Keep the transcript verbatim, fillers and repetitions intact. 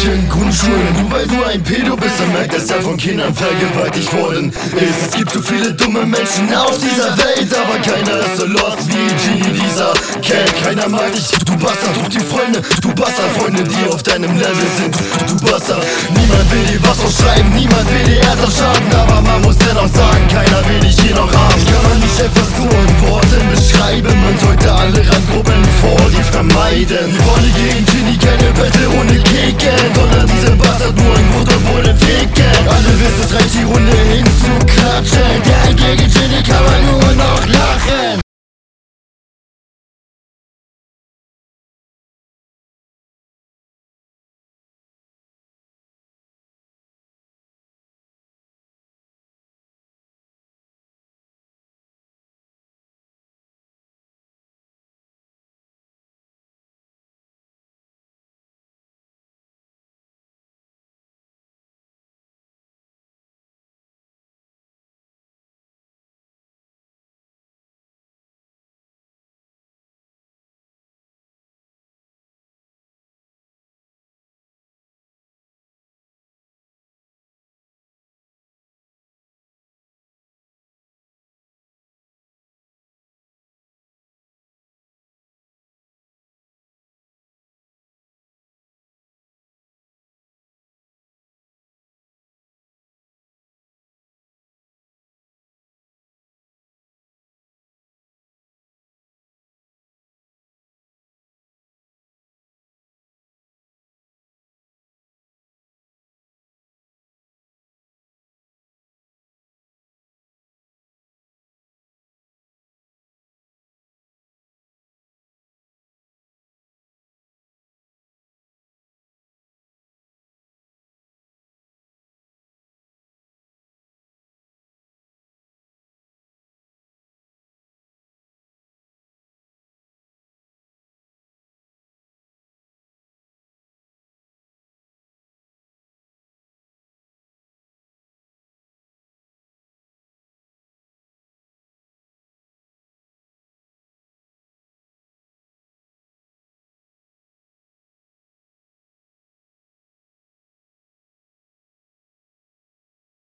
Mädchen, Grundschulen. Nur weil du ein Pedo bist, dann merkt, dass er von Kindern vergewaltigt worden ist. Es gibt so viele dumme Menschen auf dieser Welt, aber keiner ist so lost wie Genie, dieser Kerl. Keiner mag dich, du Bastard, such die Freunde, du Bastard, Freunde, die auf deinem Level sind, du Bastard. Niemand will dir was ausschreiben, niemand will dir ernsthaft schaden, aber man muss dennoch sagen, keiner will dich hier noch haben. Kann man nicht etwas so in Worten beschreiben, man sollte alle Randgruppen vor dir vermeiden. Die Rolle gegen Genie, keine Battle ohne Kerl.